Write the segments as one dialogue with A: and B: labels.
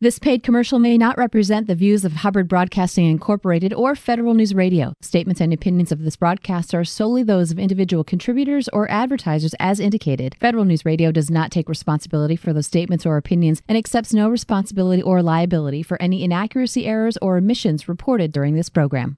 A: This paid commercial may not represent the views of Hubbard Broadcasting Incorporated or Federal News Radio. Statements and opinions of this broadcast are solely those of individual contributors or advertisers as indicated. Federal News Radio does not take responsibility for those statements or opinions and accepts no responsibility or liability for any inaccuracy, errors, or omissions reported during this program.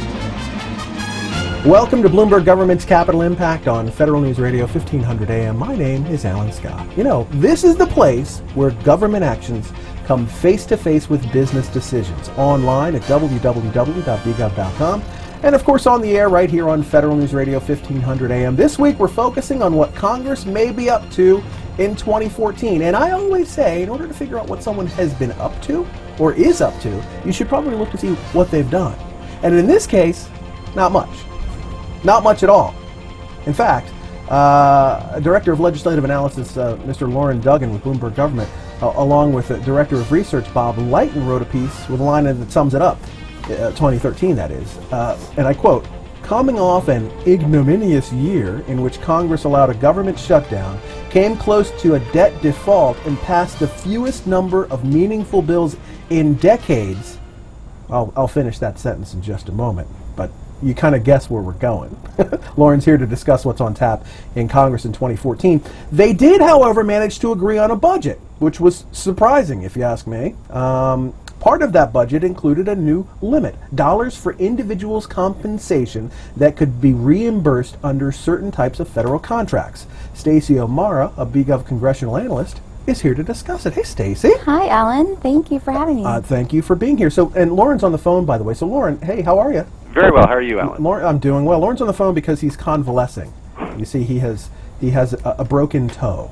B: Welcome to Bloomberg Government's Capital Impact on Federal News Radio 1500 AM. My name is Alan Scott. You know, this is the place where government actions come face-to-face with business decisions. Online at www.bgov.com. And of course on the air right here on Federal News Radio 1500 AM. This week we're focusing on what Congress may be up to in 2014. And I always say, in order to figure out what someone has been up to or is up to, you should probably look to see what they've done. And in this case, not much. Not much at all. In fact, Director of Legislative Analysis, Mr. Loren Duggan with Bloomberg Government, along with Director of Research, Bob Lighton, wrote a piece with a line that sums it up, 2013 that is, and I quote, "Coming off an ignominious year in which Congress allowed a government shutdown, came close to a debt default, and passed the fewest number of meaningful bills in decades." I'll finish that sentence in just a moment, but you kind of guess where we're going. Lauren's here to discuss what's on tap in Congress in 2014. They did, however, manage to agree on a budget, which was surprising, if you ask me. Part of that budget included a new limit, dollars for individuals' compensation that could be reimbursed under certain types of federal contracts. Stacey O'Mara, a BGov congressional analyst, is here to discuss it. Hey, Stacey.
C: Hi, Alan. Thank you for having me.
B: Thank you for being here. So, and Lauren's on the phone, by the way. So, Lauren, hey, how are you?
D: Very well. How are you, Alan?
B: Lauren, I'm doing well. Lauren's on the phone because he's convalescing. You see, he has a broken toe.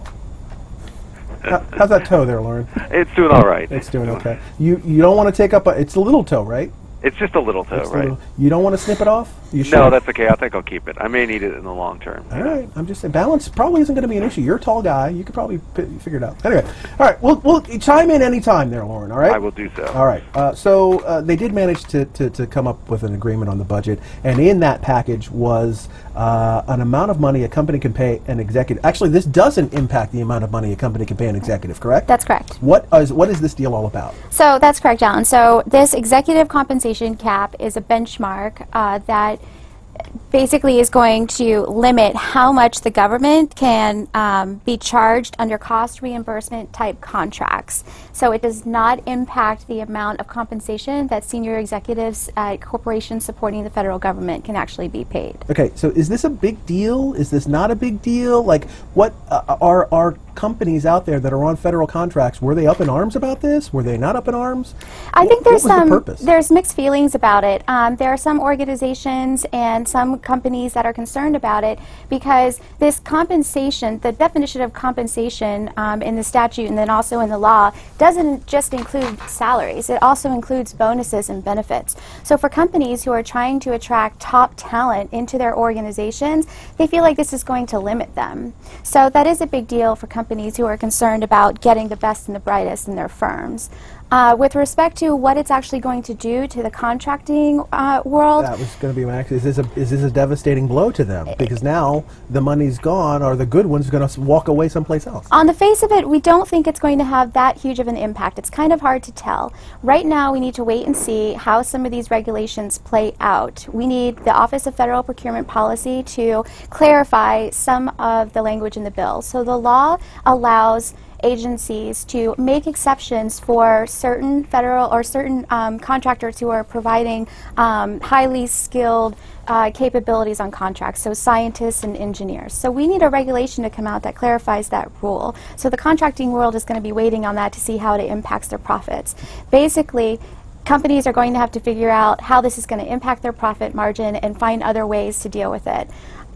B: How's that toe there, Lauren?
D: It's doing all right.
B: It's doing okay. You don't want to take up it's a little toe, right?
D: It's just a little toe, right?
B: You don't want to snip it off? You sure?
D: No, that's okay. I think I'll keep it. I may need it in the long term.
B: All right. I'm just saying, balance probably isn't going to be an issue. You're a tall guy. You could probably figure it out. Anyway, all right. We'll chime in any time there, Lauren, all right?
D: I will do so.
B: All right. So they did manage to come up with an agreement on the budget, and in that package was an amount of money a company can pay an executive. Actually, this doesn't impact the amount of money a company can pay an executive, correct?
C: That's correct.
B: What is this deal all about?
C: So that's correct, Alan. So this executive compensation cap is a benchmark that basically is going to limit how much the government can be charged under cost reimbursement type contracts. So it does not impact the amount of compensation that senior executives at corporations supporting the federal government can actually be paid.
B: Okay, so is this a big deal? Is this not a big deal? Like, what are companies out there that are on federal contracts, were they up in arms about this? Were they not up in arms?
C: I think
B: there's
C: mixed feelings about it. There are some organizations and some companies that are concerned about it because this compensation, the definition of compensation in the statute and then also in the law, doesn't just include salaries. It also includes bonuses and benefits. So for companies who are trying to attract top talent into their organizations, they feel like this is going to limit them. So that is a big deal for companies who are concerned about getting the best and the brightest in their firms. With respect to what it's actually going to do to the contracting world,
B: that was going to be my next. Is this a devastating blow to them? Because now the money's gone, or the good one's going to walk away someplace else.
C: On the face of it, we don't think it's going to have that huge of an impact. It's kind of hard to tell. Right now, we need to wait and see how some of these regulations play out. We need the Office of Federal Procurement Policy to clarify some of the language in the bill. So the law allows agencies to make exceptions for certain federal or certain contractors who are providing highly skilled capabilities on contracts, so scientists and engineers. So we need a regulation to come out that clarifies that rule. So the contracting world is going to be waiting on that to see how it impacts their profits. Basically, companies are going to have to figure out how this is going to impact their profit margin and find other ways to deal with it.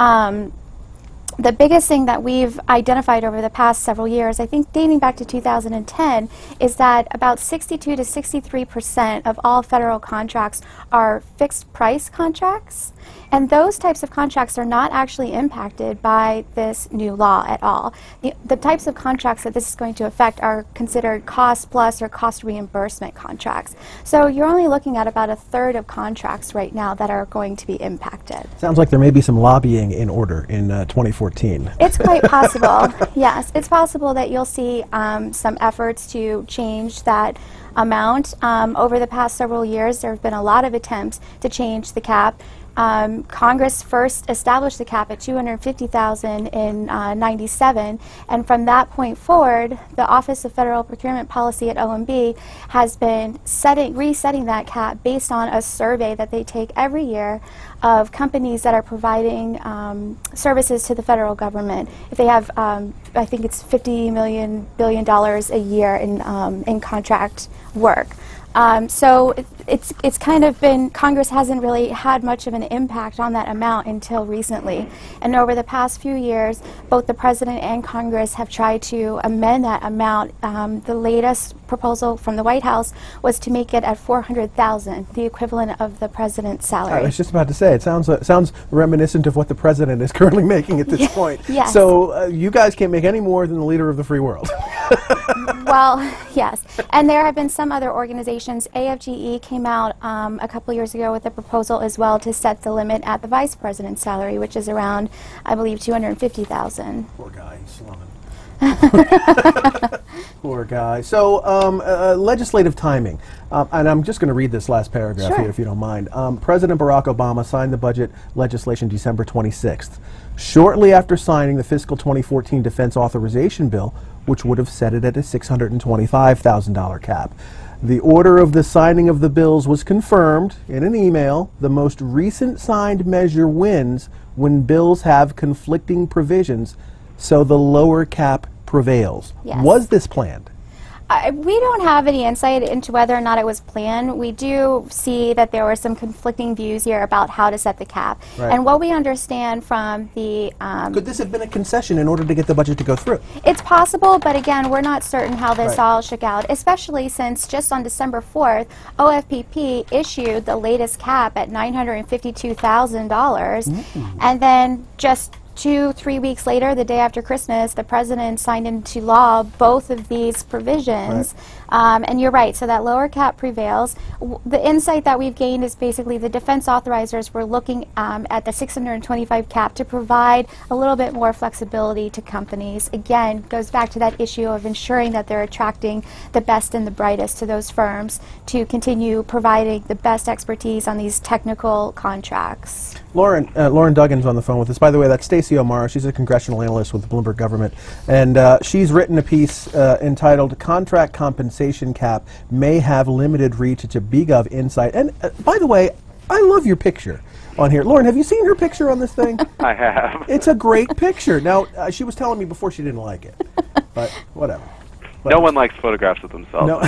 C: The biggest thing that we've identified over the past several years, I think dating back to 2010, is that about 62 to 63% of all federal contracts are fixed price contracts. And those types of contracts are not actually impacted by this new law at all. The types of contracts that this is going to affect are considered cost plus or cost reimbursement contracts. So you're only looking at about a third of contracts right now that are going to be impacted.
B: Sounds like there may be some lobbying in order in 2014. 2014.
C: It's quite possible. Yes, it's possible that you'll see some efforts to change that amount. Over the past several years, there have been a lot of attempts to change the cap. Congress first established the cap at $250,000 in '97, and from that point forward, the Office of Federal Procurement Policy at OMB has been resetting that cap based on a survey that they take every year of companies that are providing services to the federal government. If they have, I think it's $50 billion a year in contract work. So it's kind of been, Congress hasn't really had much of an impact on that amount until recently. And over the past few years, both the President and Congress have tried to amend that amount. The latest proposal from the White House was to make it at $400,000, the equivalent of the President's salary.
B: I was just about to say, it sounds reminiscent of what the President is currently making at this point.
C: Yes.
B: So you guys can't make any more than the leader of the free world.
C: Well, yes. And there have been some other organizations. AFGE came out a couple years ago with a proposal as well to set the limit at the Vice President's salary, which is around, I believe, $250,000.
B: Poor guy, he's slumming. Poor guy. So, legislative timing. And I'm just going to read this last paragraph here, if you don't mind. President Barack Obama signed the budget legislation December 26th. Shortly after signing the fiscal 2014 defense authorization bill, which would have set it at a $625,000 cap. The order of the signing of the bills was confirmed in an email. The most recent signed measure wins when bills have conflicting provisions, so the lower cap prevails.
C: Yes.
B: Was this planned?
C: We don't have any insight into whether or not it was planned. We do see that there were some conflicting views here about how to set the cap.
B: Right.
C: And what we understand from the...
B: Could this have been a concession in order to get the budget to go through?
C: It's possible, but again, we're not certain how this
B: Right.
C: all shook out, especially since just on December 4th, OFPP issued the latest cap at $952,000. And then just 2-3 weeks later, the day after Christmas, the President signed into law both of these provisions. And you're right, so that lower cap prevails. The insight that we've gained is basically the defense authorizers were looking at the 625 cap to provide a little bit more flexibility to companies. Again, goes back to that issue of ensuring that they're attracting the best and the brightest to those firms to continue providing the best expertise on these technical contracts.
B: Lauren Duggan's on the phone with us. By the way, that's Stacey O'Mara. She's a congressional analyst with the Bloomberg Government. And she's written a piece entitled Contract Compensation Cap May Have Limited Reach. It's a BGov insight. And by the way, I love your picture on here. Lauren, have you seen her picture on this thing?
D: I have.
B: It's a great picture. Now, she was telling me before she didn't like it. But whatever.
D: No one likes photographs of themselves.
B: No.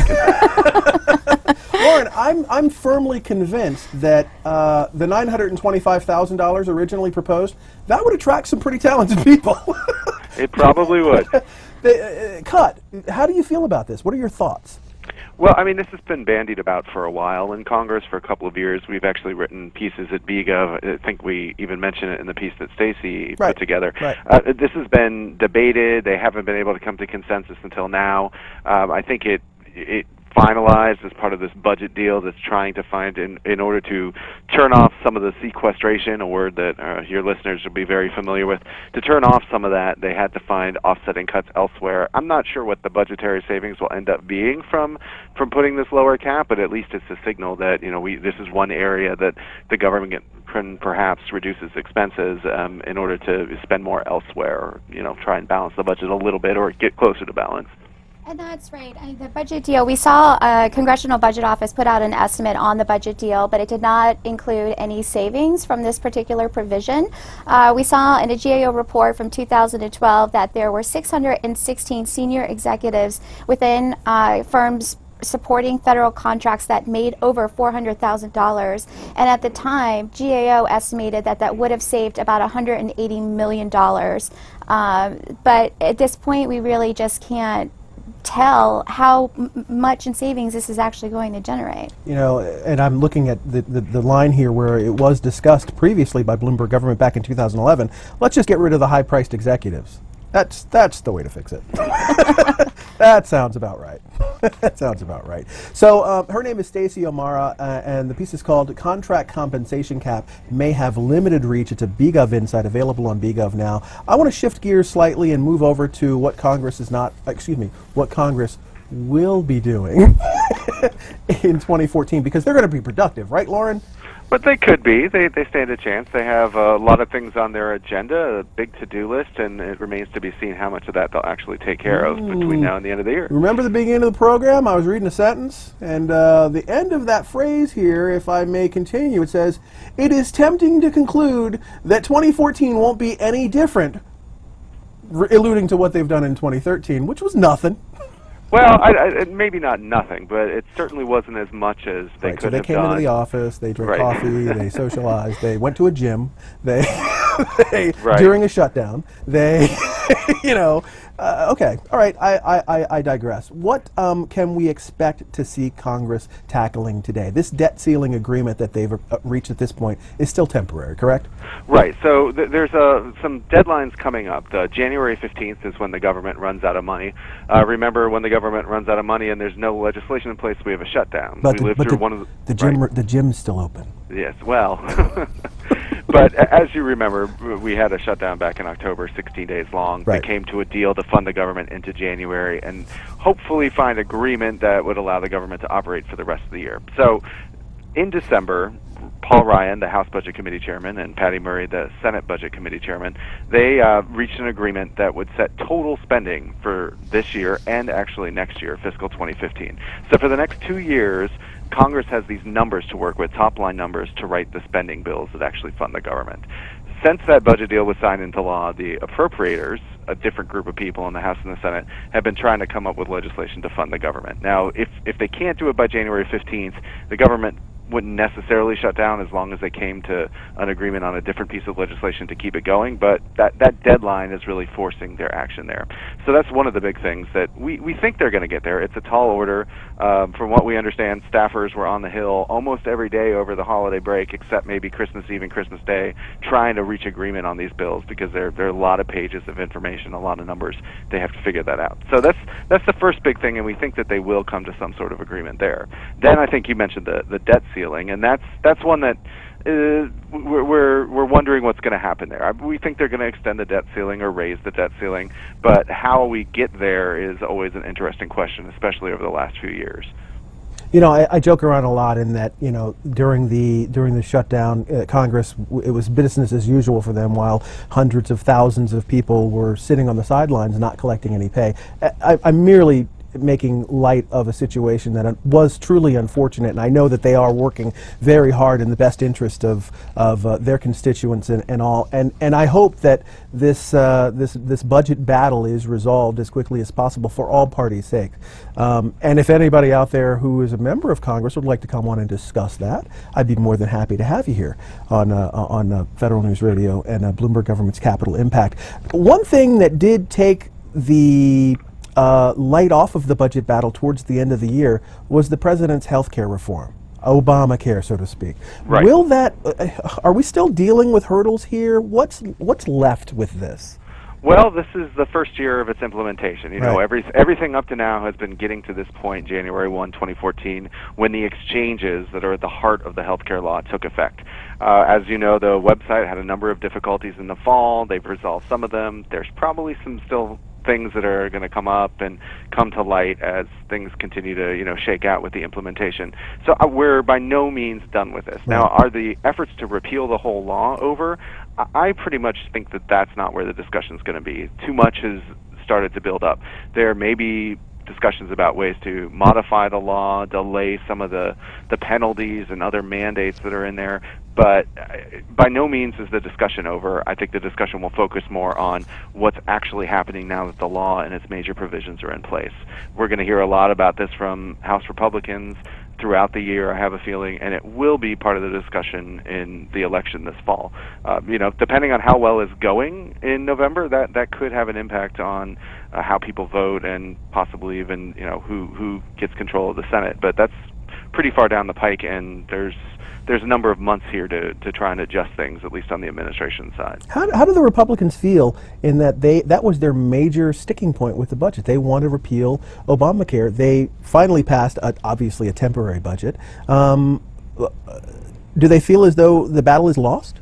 B: Lauren, I'm firmly convinced that the $925,000 originally proposed, that would attract some pretty talented people.
D: It probably would.
B: Cut, how do you feel about this? What are your thoughts?
D: Well, I mean, this has been bandied about for a while in Congress for a couple of years. We've actually written pieces at BGov. I think we even mentioned it in the piece that Stacey put together.
B: Right.
D: This has been debated. They haven't been able to come to consensus until now. I think it finalized as part of this budget deal that's trying to find in order to turn off some of the sequestration, a word that your listeners will be very familiar with. To turn off some of that, they had to find offsetting cuts elsewhere. I'm not sure what the budgetary savings will end up being from putting this lower cap, but at least it's a signal that this is one area that the government can perhaps reduce its expenses in order to spend more elsewhere, or try and balance the budget a little bit or get closer to balance.
C: And that's right. The budget deal, we saw a Congressional Budget Office put out an estimate on the budget deal, but it did not include any savings from this particular provision. We saw in a GAO report from 2012 that there were 616 senior executives within firms supporting federal contracts that made over $400,000. And at the time, GAO estimated that would have saved about $180 million. But at this point, we really just can't tell how much in savings this is actually going to generate.
B: And I'm looking at the line here where it was discussed previously by Bloomberg Government back in 2011. Let's just get rid of the high-priced executives. That's the way to fix it. That sounds about right. That sounds about right. So her name is Stacey O'Mara, and the piece is called "Contract Compensation Cap May Have Limited Reach." It's a BGov insight available on BGov now. I want to shift gears slightly and move over to what Congress what Congress will be doing in 2014, because they're going to be productive, right, Lauren?
D: But they could be. They stand a chance. They have a lot of things on their agenda, a big to-do list, and it remains to be seen how much of that they'll actually take care of between now and the end of the year.
B: Remember the beginning of the program? I was reading a sentence, and the end of that phrase here, if I may continue, it says, "It is tempting to conclude that 2014 won't be any different," alluding to what they've done in 2013, which was nothing.
D: Well, maybe not nothing, but it certainly wasn't as much as they could have done.
B: So they came into the office, they drank coffee, they socialized, they went to a gym, they during a shutdown, they, okay, all right, I digress. What can we expect to see Congress tackling today? This debt ceiling agreement that they've reached at this point is still temporary, correct?
D: Right, so there's some deadlines coming up. January 15th is when the government runs out of money. Remember, when the government runs out of money and there's no legislation in place, we have a shutdown.
B: But the gym's still open.
D: Yes, well, but as you remember, we had a shutdown back in October, 16 days long.
B: Right.
D: They came to a deal to fund the government into January and hopefully find agreement that would allow the government to operate for the rest of the year. So in December, Paul Ryan, the House Budget Committee Chairman, and Patty Murray, the Senate Budget Committee Chairman, they reached an agreement that would set total spending for this year and actually next year, fiscal 2015. So for the next 2 years, Congress has these numbers to work with, top-line numbers, to write the spending bills that actually fund the government. Since that budget deal was signed into law, the appropriators, a different group of people in the House and the Senate, have been trying to come up with legislation to fund the government. Now, if they can't do it by January 15th, the government wouldn't necessarily shut down as long as they came to an agreement on a different piece of legislation to keep it going, but that deadline is really forcing their action there. So that's one of the big things that we think they're going to get there. It's a tall order. From what we understand, staffers were on the Hill almost every day over the holiday break, except maybe Christmas Eve and Christmas Day, trying to reach agreement on these bills because there are a lot of pages of information, a lot of numbers. They have to figure that out. So that's the first big thing, and we think that they will come to some sort of agreement there. Then I think you mentioned the debt ceiling, and that's one that we're wondering what's going to happen there. We think they're going to extend the debt ceiling or raise the debt ceiling, but how we get there is always an interesting question, especially over the last few years.
B: I joke around a lot in that, during the shutdown, Congress, it was business as usual for them while hundreds of thousands of people were sitting on the sidelines not collecting any pay. I'm merely making light of a situation that was truly unfortunate, and I know that they are working very hard in the best interest of their constituents and all. And I hope that this budget battle is resolved as quickly as possible for all parties' sake. And if anybody out there who is a member of Congress would like to come on and discuss that, I'd be more than happy to have you here on Federal News Radio and Bloomberg Government's Capital Impact. One thing that did take the light off of the budget battle towards the end of the year was the president's health care reform, Obamacare, so to speak.
D: Right.
B: Will that? Are we still dealing with hurdles here? What's left with this?
D: Well, this is the first year of its implementation.
B: Right.
D: Everything up to now has been getting to this point, January 1, 2014, when the exchanges that are at the heart of the healthcare law took effect. As you know, the website had a number of difficulties in the fall. They've resolved some of them. There's probably some still things that are going to come up and come to light as things continue to shake out with the implementation. So we're by no means done with this.
B: Right.
D: Now, are the efforts to repeal the whole law over? I pretty much think that that's not where the discussion is going to be. Too much has started to build up. There may be discussions about ways to modify the law, delay some of the penalties and other mandates that are in there, but by no means is the discussion over. I think the discussion will focus more on what's actually happening now that the law and its major provisions are in place. We're going to hear a lot about this from House Republicans throughout the year, I have a feeling, and it will be part of the discussion in the election this fall. Depending on how well is going in November, that could have an impact on how people vote and possibly even who gets control of the Senate. But that's pretty far down the pike, and there's there's a number of months here to try and adjust things, at least on the administration side.
B: How do the Republicans feel in that that was their major sticking point with the budget? They want to repeal Obamacare. They finally passed, obviously, a temporary budget. Do they feel as though the battle is lost?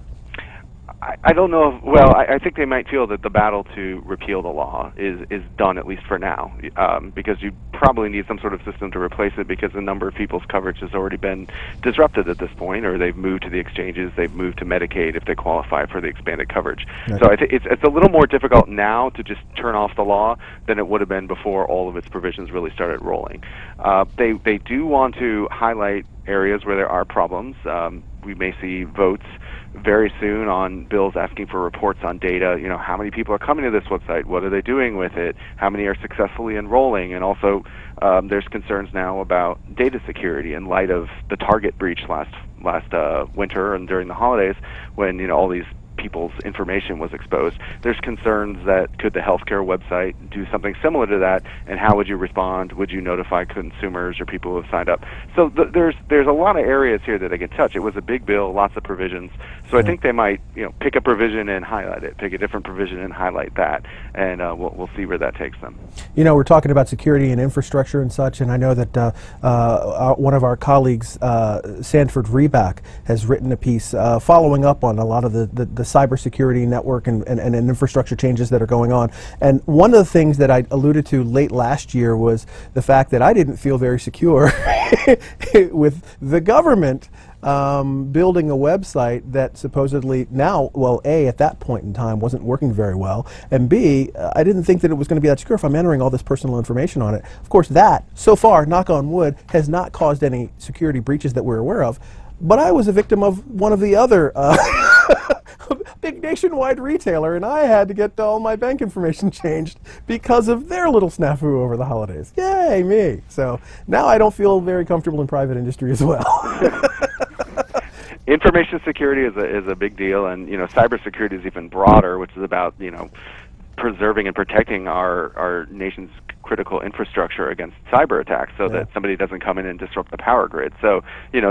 D: I don't know. Well, I think they might feel that the battle to repeal the law is done, at least for now, because you probably need some sort of system to replace it, because a number of people's coverage has already been disrupted at this point, or they've moved to the exchanges, they've moved to Medicaid if they qualify for the expanded coverage. Okay. So I think it's a little more difficult now to just turn off the law than it would have been before all of its provisions really started rolling. They do want to highlight areas where there are problems. We may see votes very soon on bills asking for reports on data. You know, how many people are coming to this website? What are they doing with it? How many are successfully enrolling? And also, there's concerns now about data security in light of the Target breach last winter and during the holidays, when all these people's information was exposed. There's concerns that could the healthcare website do something similar to that, and how would you respond? Would you notify consumers or people who have signed up? So there's a lot of areas here that they can touch. It was a big bill, lots of provisions. So I think they might pick a provision and highlight it, pick a different provision and highlight that, and we'll see where that takes them.
B: We're talking about security and infrastructure and such, and I know that one of our colleagues, Sanford Reback, has written a piece following up on a lot of the cybersecurity network and infrastructure changes that are going on. And one of the things that I alluded to late last year was the fact that I didn't feel very secure with the government building a website that supposedly now, well, A, at that point in time wasn't working very well, and B, I didn't think that it was going to be that secure if I'm entering all this personal information on it. Of course, that, so far, knock on wood, has not caused any security breaches that we're aware of, but I was a victim of one of the other big nationwide retailer, and I had to get all my bank information changed because of their little snafu over the holidays. Yay, me. So now I don't feel very comfortable in private industry as well.
D: Information security is a big deal, and cybersecurity is even broader, which is about preserving and protecting our nation's critical infrastructure against cyber attacks, so that somebody doesn't come in and disrupt the power grid. So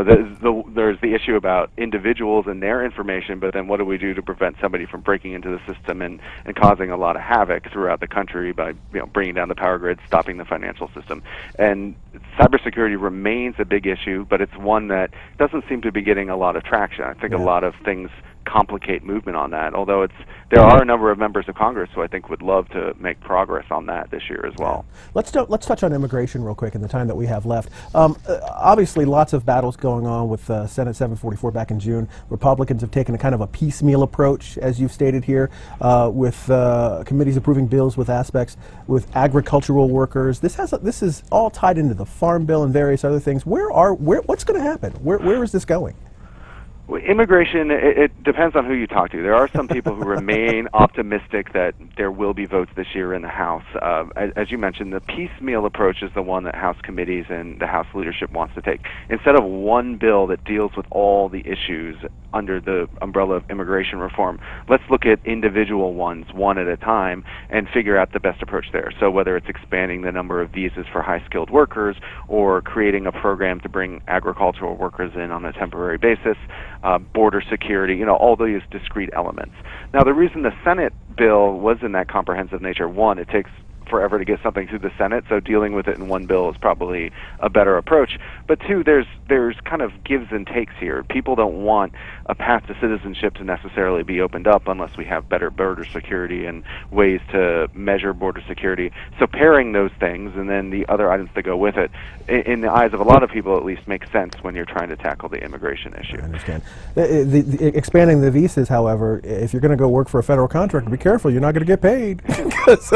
D: there's the issue about individuals and their information, but then what do we do to prevent somebody from breaking into the system and causing a lot of havoc throughout the country by bringing down the power grid, stopping the financial system? And cybersecurity remains a big issue, but it's one that doesn't seem to be getting a lot of traction. I think a lot of things complicate movement on that, although there are a number of members of Congress who I think would love to make progress on that this year as well.
B: Let's touch on immigration real quick in the time that we have left. Obviously, lots of battles going on with Senate 744 back in June. Republicans have taken a kind of a piecemeal approach, as you've stated here, with committees approving bills with aspects with agricultural workers. This is all tied into the Farm Bill and various other things. What's going to happen? Where is this going?
D: Immigration, it depends on who you talk to. There are some people who remain optimistic that there will be votes this year in the House. As you mentioned, the piecemeal approach is the one that House committees and the House leadership wants to take. Instead of one bill that deals with all the issues under the umbrella of immigration reform, let's look at individual ones, one at a time, and figure out the best approach there. So whether it's expanding the number of visas for high-skilled workers or creating a program to bring agricultural workers in on a temporary basis, border security, all those discrete elements. Now, the reason the Senate bill was in that comprehensive nature, one, it takes forever to get something through the Senate, so dealing with it in one bill is probably a better approach. But two, there's kind of gives and takes here. People don't want a path to citizenship to necessarily be opened up unless we have better border security and ways to measure border security. So pairing those things and then the other items that go with it, in the eyes of a lot of people at least, makes sense when you're trying to tackle the immigration issue. I
B: understand. Expanding the visas, however, if you're going to go work for a federal contractor, be careful, you're not going to get paid. Because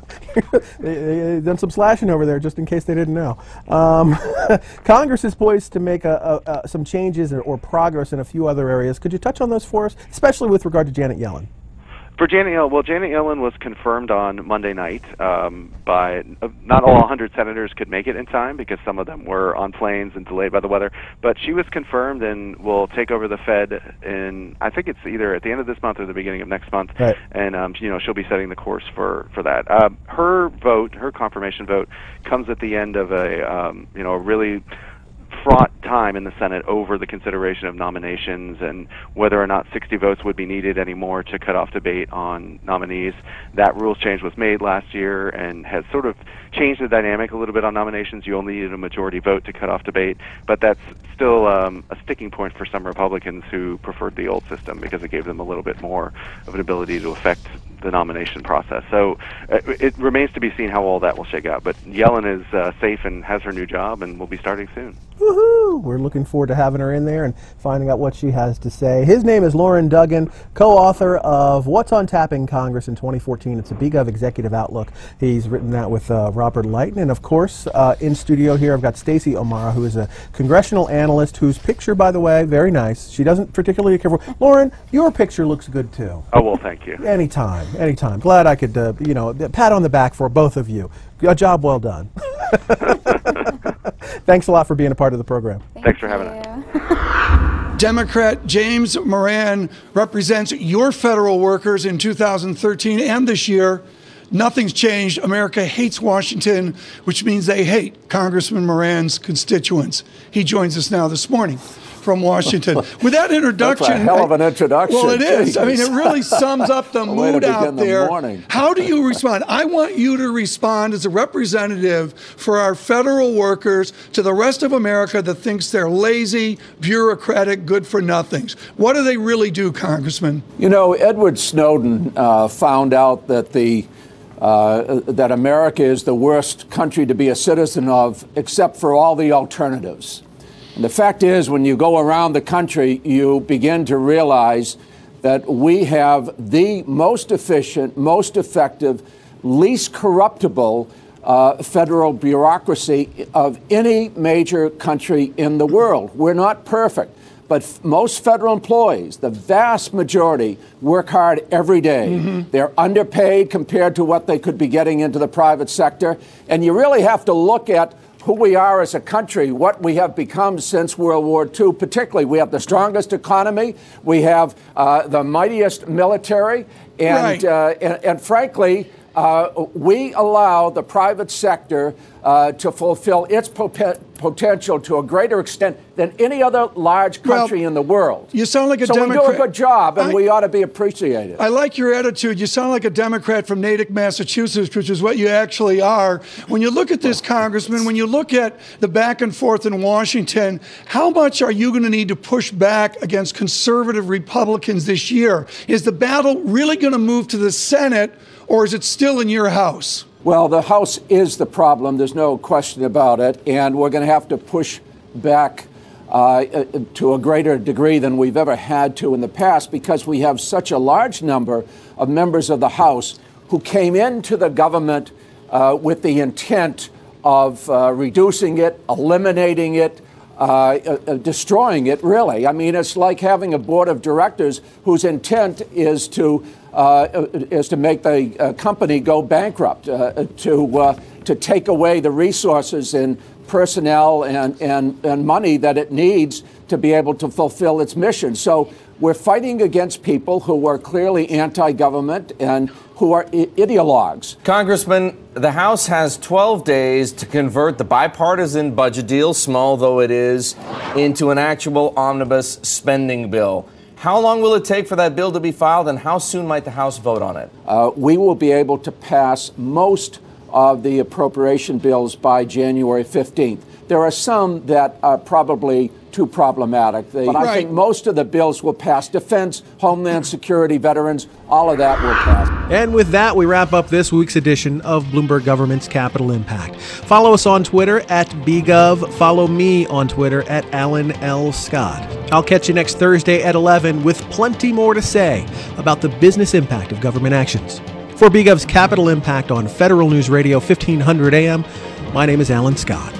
B: they've done some slashing over there, just in case they didn't know. Congress is poised to make some changes or progress in a few other areas. Could you touch on those for us, especially with regard to Janet Yellen?
D: For Janet Yellen, Janet Yellen was confirmed on Monday night by not all 100 senators could make it in time because some of them were on planes and delayed by the weather. But she was confirmed and will take over the Fed in, I think it's either at the end of this month or the beginning of next month. Right. And she'll be setting the course for that. Her confirmation vote, comes at the end of a really fraught time in the Senate over the consideration of nominations and whether or not 60 votes would be needed anymore to cut off debate on nominees. That rules change was made last year and has sort of changed the dynamic a little bit on nominations. You only needed a majority vote to cut off debate, but that's still a sticking point for some Republicans who preferred the old system because it gave them a little bit more of an ability to affect the nomination process. So it remains to be seen how all that will shake out. But Yellen is safe and has her new job and will be starting soon.
B: Woohoo! We're looking forward to having her in there and finding out what she has to say. His name is Loren Duggan, co-author of What's on Tap in Congress in 2014. It's a BGov Executive Outlook. He's written that with Robert Lighton. And of course, in studio here, I've got Stacey O'Mara, who is a congressional analyst whose picture, by the way, very nice. She doesn't particularly care for. Lauren, your picture looks good too.
D: Oh, well, thank you.
B: Anytime. Glad I could, pat on the back for both of you. A job well done. Thanks a lot for being a part of the program.
D: Thanks for having us.
E: Democrat James Moran represents your federal workers in 2013 and this year. Nothing's changed. America hates Washington, which means they hate Congressman Moran's constituents. He joins us now this morning from Washington. With that introduction...
F: That's a hell of an introduction.
E: Well, it is.
F: Jeez.
E: I mean, it really sums up the mood out there. How do you respond? I want you to respond as a representative for our federal workers to the rest of America that thinks they're lazy, bureaucratic, good-for-nothings. What do they really do, Congressman?
F: You know, Edward Snowden found out that that America is the worst country to be a citizen of, except for all the alternatives. And the fact is, when you go around the country, you begin to realize that we have the most efficient, most effective, least corruptible federal bureaucracy of any major country in the world. We're not perfect, but most federal employees, the vast majority, work hard every day. Mm-hmm. They're underpaid compared to what they could be getting into the private sector. And you really have to look at who we are as a country, what we have become since World War II. Particularly, we have the strongest economy, we have the mightiest military, and and frankly, we allow the private sector to fulfill its potential to a greater extent than any other large country in the world.
E: You sound like a Democrat.
F: So we do a good job, and we ought to be appreciated.
E: I like your attitude. You sound like a Democrat from Natick, Massachusetts, which is what you actually are. When you look at this, Congressman, when you look at the back and forth in Washington, how much are you going to need to push back against conservative Republicans this year? Is the battle really going to move to the Senate, or is it still in your House?
F: Well, the House is the problem. There's no question about it. And we're going to have to push back to a greater degree than we've ever had to in the past, because we have such a large number of members of the House who came into the government with the intent of reducing it, eliminating it, destroying it, really. I mean, it's like having a board of directors whose intent is to make the company go bankrupt, to take away the resources and personnel and money that it needs to be able to fulfill its mission. So we're fighting against people who are clearly anti-government and who are ideologues.
G: Congressman, the House has 12 days to convert the bipartisan budget deal, small though it is, into an actual omnibus spending bill. How long will it take for that bill to be filed, and how soon might the House vote on it?
F: We will be able to pass most of the appropriation bills by January 15th. There are some that are probably too problematic. But I think most of the bills will pass. Defense, Homeland Security, veterans, all of that will pass.
B: And with that, we wrap up this week's edition of Bloomberg Government's Capital Impact. Follow us on Twitter at BGov. Follow me on Twitter at Alan L. Scott. I'll catch you next Thursday at 11 with plenty more to say about the business impact of government actions. For BGov's Capital Impact on Federal News Radio 1500 AM, my name is Alan Scott.